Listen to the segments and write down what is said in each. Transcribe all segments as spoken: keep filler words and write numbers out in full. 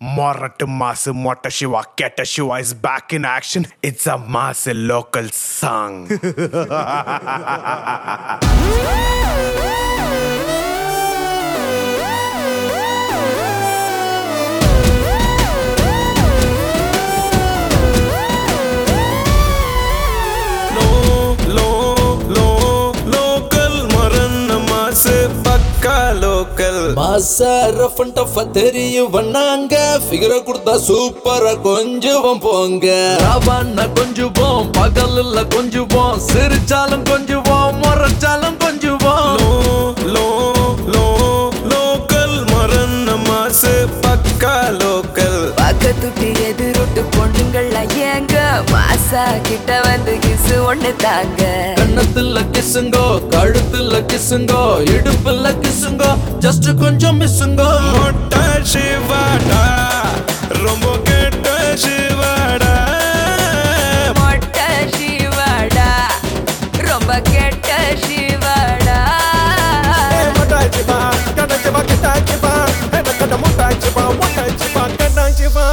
Morat Mass Mota Shiva Keta Shiva is back in action. It's a mass local song. மாசா rough and டஃப்பா தெரியும் வண்ணாங்க ஃபிகரை கொடுத்தா சூப்பரா கொஞ்சுவோம் போங்க ராவான்னா கொஞ்சுவோம் பகல்ல கொஞ்சுவோம் சிரிச்சாலும் கொஞ்சுவோம் முறைச்சாலும் கொஞ்சுவோம் லோ லோ லோக்கல் மரன்ன மாசு பக்கா லோக்கல் பக்கத்துட்டு எதிரொட்டு பொண்ணுங்கள் ஏங்க மாசா கிட்ட வந்து கிசு ஒண்ணு தாங்க கண்ணத்துல கிசுங்கோ கழுத்துல கிசுங்கோ இடுப்புல கிசுங்கோ ஜஸ்ட் கொஞ்சம் மிஸ்ஸுங்கோ மொட்டை சிவாடா ரொம்ப கெட்ட சிவாடா மொட்டை சிவாடா ரொம்ப கெட்ட சிவாடா மொட்டை சிவா கெட்ட சிவா கெட்ட சிவா கெட்ட மொட்டை சிவா மொட்டை சிவா கெட்ட சிவா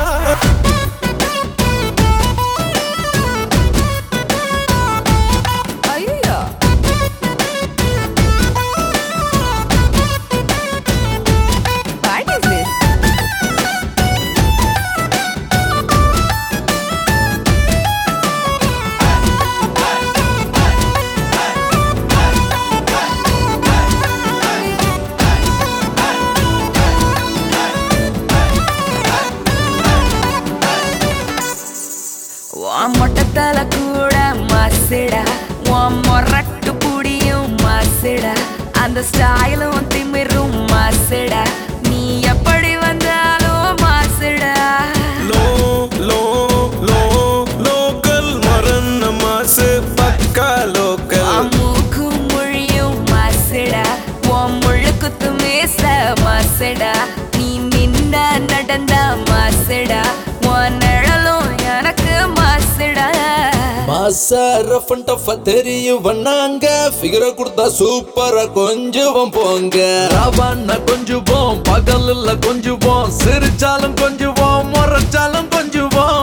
மொட்டத்தல கூட மாசிடா உன் மொரட்டு புடியும் மாசிடா அந்த ஸ்டைலும் திமிரும் மாசிடா நீ எப்படி வந்தாலும் மாசிடா லோ லோ லோ லோக்கல் மரன்ன மாசு பக்கா லோக்கல் மூக்கும் மொழியும் மாசிடா உன் முழுக்குத்து மேச மாசிடா நீ நின்ன நடந்த மாசிடா உன் நிழலும் எனக்கு மாசிடா மாசா ரஃப் அண்ட் டஃப்பா தெரியும் வண்ணாங்க ஃபிகரை கொடுத்தா சூப்பரா கொஞ்சுவோம் போங்க ராவான்னா கொஞ்சுவோம் பகல்ல கொஞ்சுவோம் சிரிச்சாலும் கொஞ்சுவோம் முறைச்சாலும் கொஞ்சுவோம்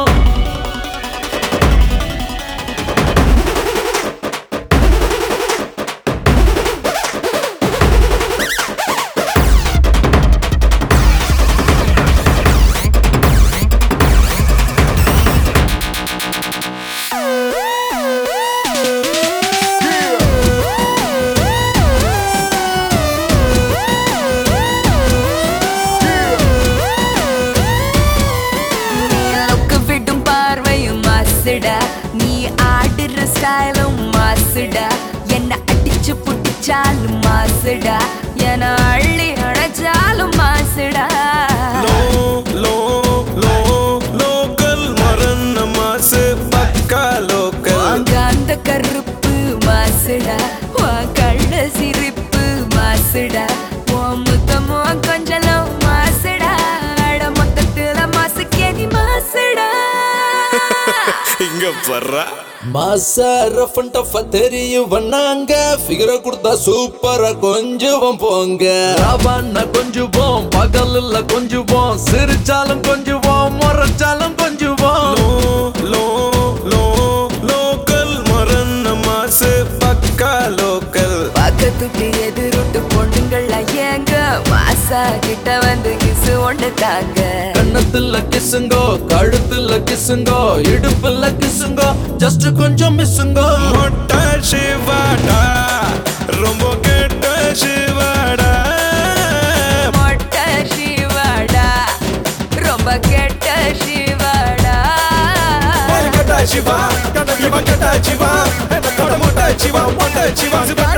நீ ஆடுற ஸ்டைலும் மாசுடா என்ன அடிச்சு புடிச்சாலும் மாசுடா என அள்ளி அடைச்சாலும் மாசுடா லோ லோ லோ லோக்கல் மரன்ன மாசு பக்கா லோக்கல் வாங்க அந்த கருப்பு மாசுடா உன் கள்ள சிரிப்பு மாசுடா உன் முத்தமோ கொஞ்சலும் மாசுடா அட மொத்தத்துல மாசுக்கேதி மாசுடா இங்க பர்றா மாசா ரஃப் அண்ட் டஃப்பா தெரியும் வண்ணாங்க ஃபிகரை கொடுத்தா சூப்பரா கொஞ்சுவோம் போங்க ராவான்னா கொஞ்சுவோம் பகல்ல கொஞ்சுவோம் சிரிச்சாலும் கொஞ்சுவோம் முறைச்சாலும் கொஞ்சுவோம் லோ லோ லோக்கல் மரன்ன மாசு பக்கா லோக்கல் பக்கத்துட்டு எதிரொட்டு பொண்ணுங்கள் ஏங்க மாசா கிட்ட வந்து கிசு ஒண்ணு தாங்க கண்ணத்துல கிசுங்கோ கழுத்துல கிசுங்கோ இடுப்புல கிசுங்கோ ஜஸ்ட் கொஞ்சம் மிஸ்ஸுங்கோ மொட்டை சிவாடா ரொம்ப கெட்ட சிவாடா மொட்டை சிவாடா ரொம்ப கெட்ட சிவாடா கெட்ட சிவா கெட்ட சிவா கெட்ட சிவா மொட்டை சிவா மொட்டை சிவா